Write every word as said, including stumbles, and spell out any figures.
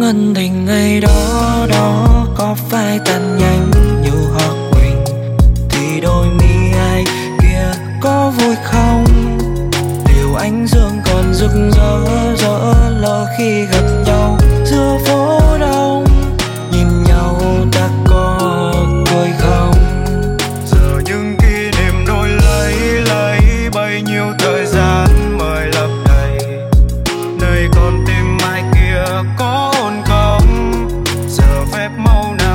ân tình ngày đó đó có phải tan nhanh như hoa quỳnh, thì đôi mi ai kia có vui không? Điều ánh dương còn rực rỡ rỡ lỡ khi gặp nhau giữa phố đông, nhìn nhau ta có cười không? Giờ những kỷ niệm đổi lấy lấy bấy nhiêu thời gian mời lấp đầy, nơi con tim ai kia có ổn không? Giờ phép màu nào